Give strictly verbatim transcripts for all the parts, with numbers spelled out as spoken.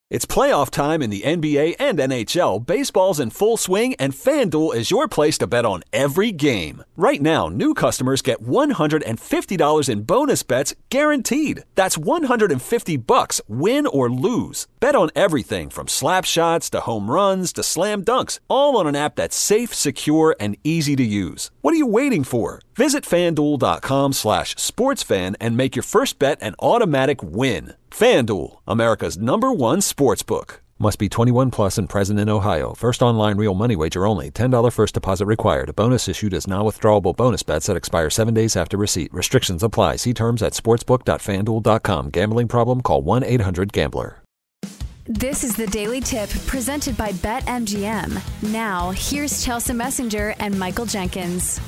It's playoff time in the N B A and N H L. Baseball's in full swing, and FanDuel is your place to bet on every game. Right now, new customers get one hundred fifty dollars in bonus bets guaranteed. That's one hundred fifty bucks, win or lose. Bet on everything from slap shots to home runs to slam dunks, all on an app that's safe, secure, and easy to use. What are you waiting for? Visit FanDuel.com slash sportsfan and make your first bet an automatic win. FanDuel, America's number one sportsbook. Must be twenty-one plus and present in Ohio. First online real money wager only. ten dollars first deposit required. A bonus issued as non-withdrawable bonus bets that expire seven days after receipt. Restrictions apply. See terms at sportsbook dot fan duel dot com. Gambling problem? Call one eight hundred gambler. This is the Daily Tip presented by BetMGM. Now, here's Chelsea Messenger and Michael Jenkins.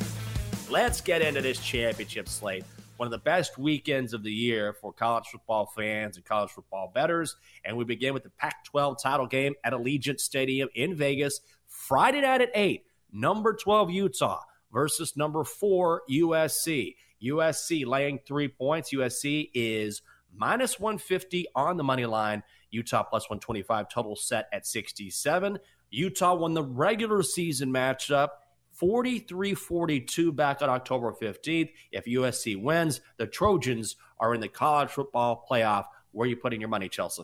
Let's get into this championship slate. One of the best weekends of the year for college football fans and college football bettors. And we begin with the Pac twelve title game at Allegiant Stadium in Vegas. Friday night at eight, number twelve Utah versus number four U S C. U S C laying three points. U S C is minus one fifty on the money line. Utah plus one twenty-five, total set at sixty-seven. Utah won the regular season matchup forty-three forty-two back on October fifteenth. If U S C wins, the Trojans are in the college football playoff. Where are you putting your money, Chelsea?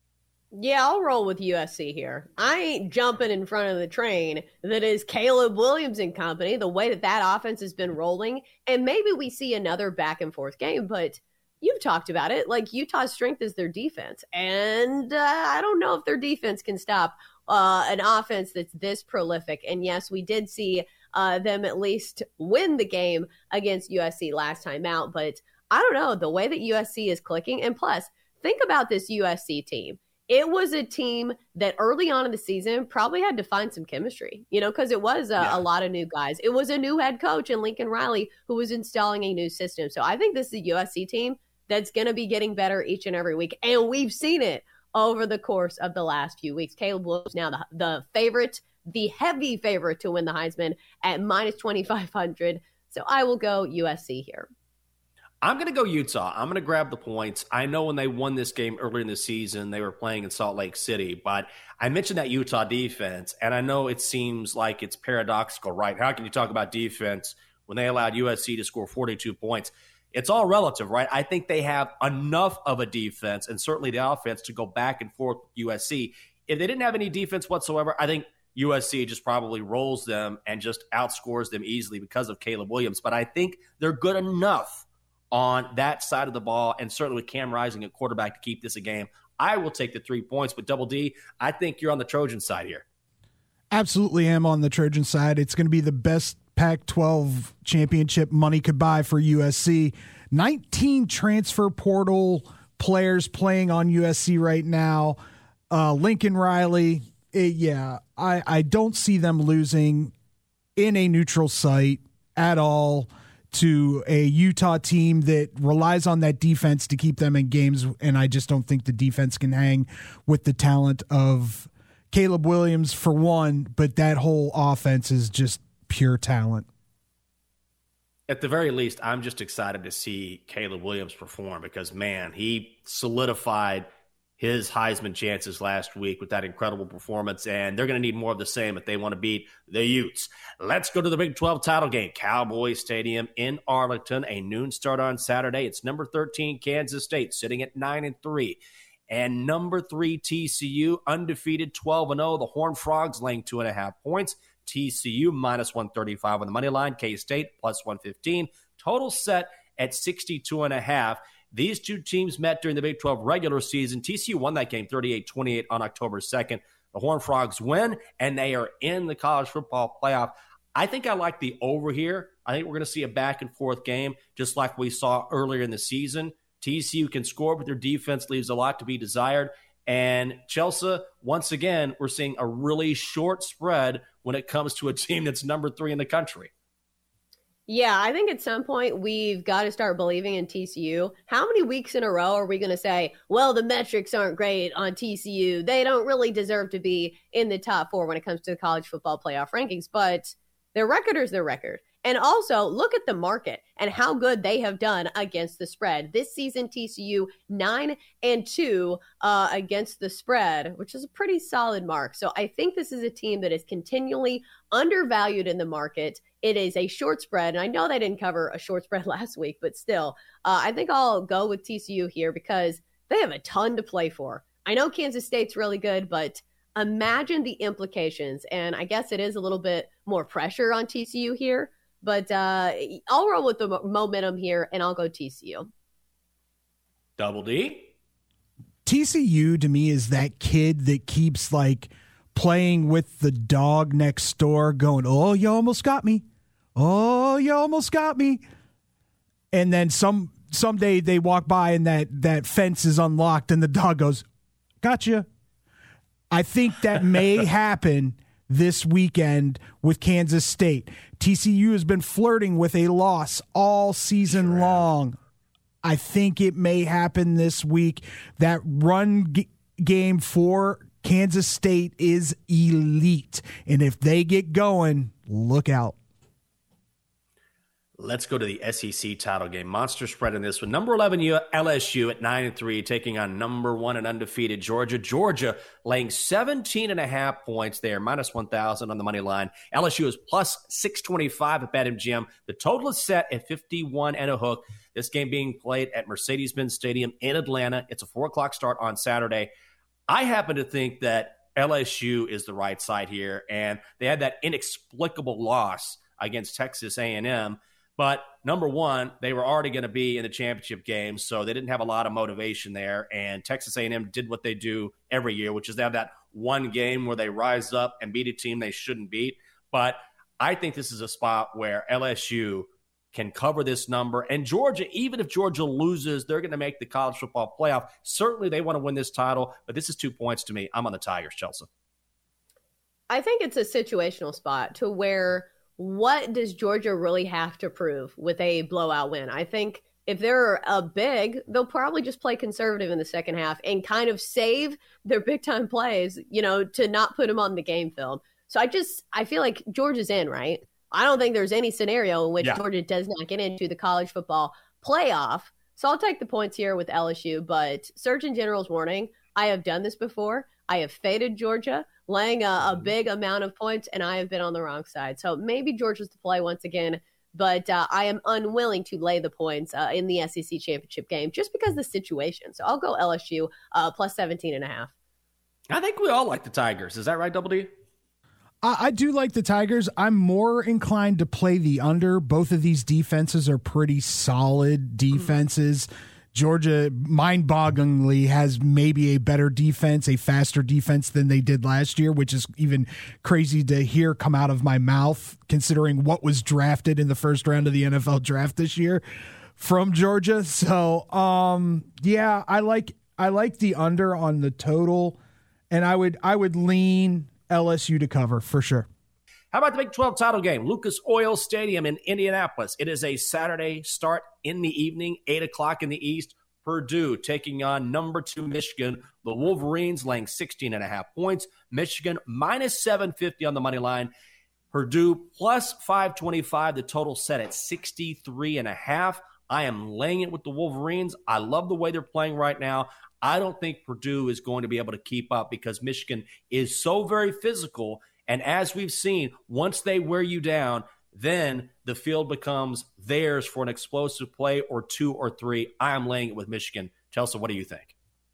Yeah, I'll roll with U S C here. I ain't jumping in front of the train that is Caleb Williams and company, the way that that offense has been rolling. And maybe we see another back and forth game, but you've talked about it. Like, Utah's strength is their defense. And uh, I don't know if their defense can stop uh, an offense that's this prolific. And yes, we did see uh, them at least win the game against U S C last time out. But I don't know, the way that U S C is clicking. And plus, think about this U S C team. It was a team that early on in the season probably had to find some chemistry, you know, because it was a, yeah. a lot of new guys. It was a new head coach in Lincoln Riley who was installing a new system. So I think this is a U S C team that's going to be getting better each and every week. And we've seen it over the course of the last few weeks. Caleb Williams now the, the favorite, the heavy favorite to win the Heisman at minus twenty-five hundred. So I will go U S C here. I'm going to go Utah. I'm going to grab the points. I know when they won this game earlier in the season, they were playing in Salt Lake City, but I mentioned that Utah defense, and I know it seems like it's paradoxical, right? How can you talk about defense when they allowed U S C to score forty-two points? It's all relative, right? I think they have enough of a defense and certainly the offense to go back and forth with U S C. If they didn't have any defense whatsoever, I think U S C just probably rolls them and just outscores them easily because of Caleb Williams. But I think they're good enough on that side of the ball, and certainly with Cam Rising at quarterback to keep this a game. I will take the three points, but Double D, I think you're on the Trojan side here. Absolutely am on the Trojan side. It's going to be the best Pac twelve championship money could buy for U S C. nineteen transfer portal players playing on U S C right now. Uh, Lincoln Riley, it, yeah, I, I don't see them losing in a neutral site at all to a Utah team that relies on that defense to keep them in games, and I just don't think the defense can hang with the talent of Caleb Williams for one, but that whole offense is just pure talent. At the very least, I'm just excited to see Caleb Williams perform because, man, he solidified his Heisman chances last week with that incredible performance, and they're going to need more of the same if they want to beat the Utes. Let's go to the Big twelve title game, Cowboys Stadium in Arlington, a noon start on Saturday. It's number thirteen Kansas State sitting at nine and three, and number three T C U undefeated twelve and oh. The Horned Frogs laying two and a half points. T C U minus one thirty-five on the money line. K-State plus one fifteen. Total set at sixty-two and a half. These two teams met during the Big twelve regular season. T C U won that game thirty-eight twenty-eight on October second. The Horned Frogs win, and they are in the college football playoff. I think I like the over here. I think we're going to see a back-and-forth game, just like we saw earlier in the season. T C U can score, but their defense leaves a lot to be desired. And Chelsea, once again, we're seeing a really short spread when it comes to a team that's number three in the country. Yeah, I think at some point we've got to start believing in T C U. How many weeks in a row are we going to say, well, the metrics aren't great on T C U. They don't really deserve to be in the top four when it comes to the college football playoff rankings, but their record is their record. And also look at the market and how good they have done against the spread. This season, T C U nine and two uh, against the spread, which is a pretty solid mark. So I think this is a team that is continually undervalued in the market. It is a short spread, and I know they didn't cover a short spread last week, but still, uh, I think I'll go with T C U here because they have a ton to play for. I know Kansas State's really good, but imagine the implications, and I guess it is a little bit more pressure on T C U here. But uh, I'll roll with the momentum here, and I'll go T C U. Double D? T C U, to me, is that kid that keeps, like, playing with the dog next door going, oh, you almost got me. Oh, you almost got me. And then some someday they walk by and that, that fence is unlocked, and the dog goes, gotcha. I think that may happen this weekend with Kansas State. T C U has been flirting with a loss all season sure. long. I think it may happen this week. That run g- game for Kansas State is elite. And if they get going, look out. Let's go to the S E C title game. Monster spread in this one. Number eleven L S U at nine and three, taking on number one and undefeated Georgia. Georgia laying seventeen and a half points there, minus one thousand on the money line. L S U is plus six twenty-five at BetMGM. The total is set at fifty-one and a hook. This game being played at Mercedes-Benz Stadium in Atlanta. It's a four o'clock start on Saturday. I happen to think that L S U is the right side here, and they had that inexplicable loss against Texas A and M. But number one, they were already going to be in the championship game, so they didn't have a lot of motivation there. And Texas A and M did what they do every year, which is they have that one game where they rise up and beat a team they shouldn't beat. But I think this is a spot where L S U can cover this number. And Georgia, even if Georgia loses, they're going to make the college football playoff. Certainly they want to win this title, but this is two points to me. I'm on the Tigers, Chelsea. I think it's a situational spot to where – what does Georgia really have to prove with a blowout win? I think if they're a big, they'll probably just play conservative in the second half and kind of save their big time plays, you know, to not put them on the game film. So I just, I feel like Georgia's in, right? I don't think there's any scenario in which yeah. Georgia does not get into the college football playoff. So I'll take the points here with L S U, but Surgeon General's warning, I have done this before. I have faded Georgia, laying a, a big amount of points, and I have been on the wrong side. So maybe Georgia's to play once again, but uh, I am unwilling to lay the points uh, in the S E C championship game just because of the situation. So I'll go L S U uh, plus seventeen and a half. I think we all like the Tigers. Is that right, Double D? I, I do like the Tigers. I'm more inclined to play the under. Both of these defenses are pretty solid defenses. Mm-hmm. Georgia, mind-bogglingly, has maybe a better defense, a faster defense than they did last year, which is even crazy to hear come out of my mouth, considering what was drafted in the first round of the N F L draft this year from Georgia. So, um, yeah, I like I like the under on the total, and I would I would lean L S U to cover for sure. How about the Big twelve title game? Lucas Oil Stadium in Indianapolis. It is a Saturday start in the evening, eight o'clock in the East. Purdue taking on number two Michigan. The Wolverines laying sixteen and a half points. Michigan minus seven fifty on the money line. Purdue plus five twenty-five. The total set at sixty-three and a half. I am laying it with the Wolverines. I love the way they're playing right now. I don't think Purdue is going to be able to keep up because Michigan is so very physical. And as we've seen, once they wear you down, then the field becomes theirs for an explosive play or two or three. I am laying it with Michigan. Chelsea, what do you think?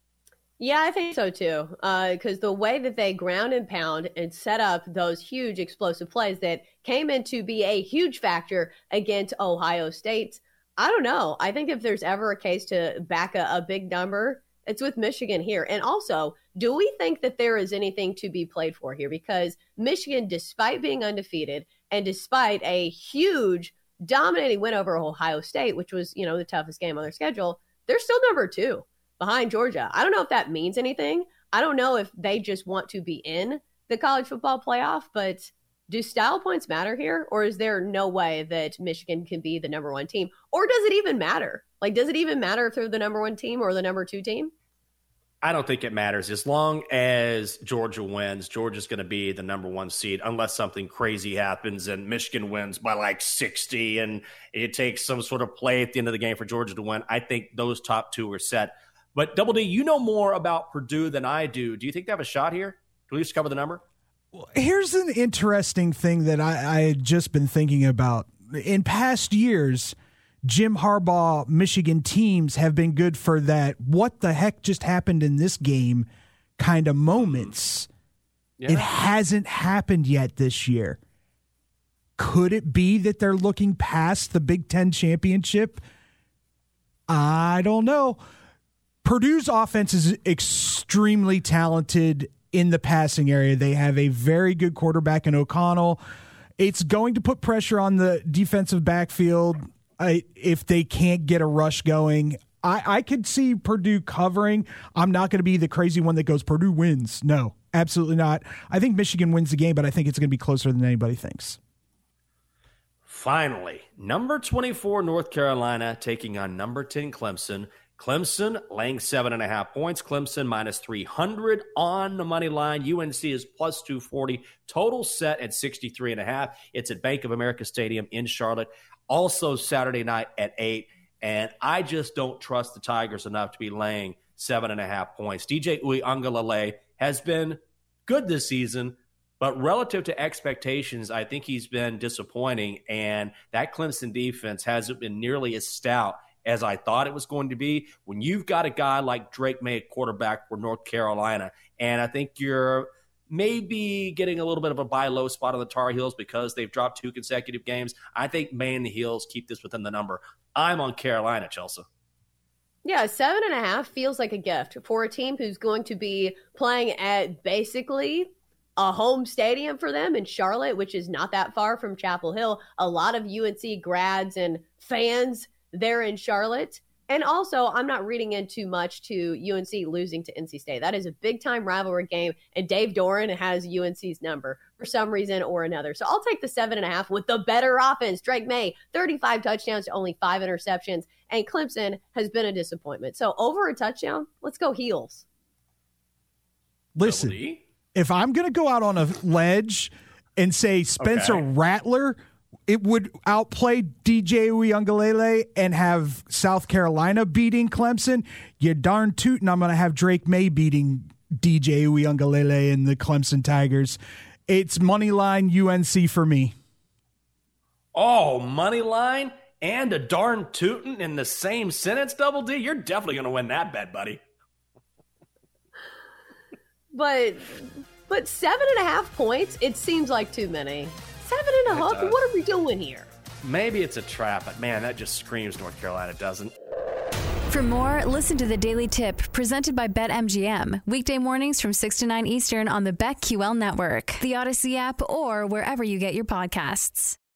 Yeah, I think so too. Because uh, the way that they ground and pound and set up those huge explosive plays that came in to be a huge factor against Ohio State, I don't know. I think if there's ever a case to back a, a big number, it's with Michigan here. And also, do we think that there is anything to be played for here? Because Michigan, despite being undefeated and despite a huge dominating win over Ohio State, which was, you know, the toughest game on their schedule, they're still number two behind Georgia. I don't know if that means anything. I don't know if they just want to be in the college football playoff, but do style points matter here? Or is there no way that Michigan can be the number one team? Or does it even matter? Like, does it even matter if they're the number one team or the number two team? I don't think it matters. As long as Georgia wins, Georgia's going to be the number one seed unless something crazy happens and Michigan wins by like sixty and it takes some sort of play at the end of the game for Georgia to win. I think those top two are set. But Double D, you know more about Purdue than I do. Do you think they have a shot here? Can we just cover the number? Well, here's an interesting thing that I, I had just been thinking about. In past years, Jim Harbaugh, Michigan teams have been good for that what the heck just happened in this game kind of moments. Yeah. It hasn't happened yet this year. Could it be that they're looking past the Big Ten championship? I don't know. Purdue's offense is extremely talented in the passing area. They have a very good quarterback in O'Connell. It's going to put pressure on the defensive backfield. I, if they can't get a rush going, I, I could see Purdue covering. I'm not going to be the crazy one that goes, Purdue wins. No, absolutely not. I think Michigan wins the game, but I think it's going to be closer than anybody thinks. Finally, number twenty-four, North Carolina, taking on number ten, Clemson. Clemson laying seven and a half points. Clemson minus three hundred on the money line. U N C is plus two forty. Total set at sixty-three and a half. It's at Bank of America Stadium in Charlotte. Also Saturday night at eight, and I just don't trust the Tigers enough to be laying seven and a half points. D J Uiagalelei has been good this season, but relative to expectations, I think he's been disappointing, and that Clemson defense hasn't been nearly as stout as I thought it was going to be. When you've got a guy like Drake May at quarterback for North Carolina, and I think you're maybe getting a little bit of a buy low spot on the Tar Heels because they've dropped two consecutive games. I think May and the Heels keep this within the number. I'm on Carolina, Chelsea. Yeah, seven and a half feels like a gift for a team who's going to be playing at basically a home stadium for them in Charlotte, which is not that far from Chapel Hill. A lot of U N C grads and fans there in Charlotte. And also, I'm not reading in too much to U N C losing to N C State. That is a big-time rivalry game, and Dave Doran has U N C's number for some reason or another. So I'll take the seven and a half with the better offense. Drake May, thirty-five touchdowns to only five interceptions, and Clemson has been a disappointment. So over a touchdown, let's go Heels. Listen, if I'm going to go out on a ledge and say Spencer okay. Rattler – it would outplay D J Uiagalelei and have South Carolina beating Clemson. You darn tootin', I'm going to have Drake May beating D J Uiagalelei and the Clemson Tigers. It's money line U N C for me. Oh, money line and a darn tootin' in the same sentence, Double D? You're definitely going to win that bet, buddy. But, but seven and a half points, it seems like too many. Seven and a half? What are we doing here? Maybe it's a trap, but man, that just screams North Carolina, doesn't. For more, listen to the Daily Tip presented by BetMGM. Weekday mornings from six to nine Eastern on the BetQL network, the Odyssey app, or wherever you get your podcasts.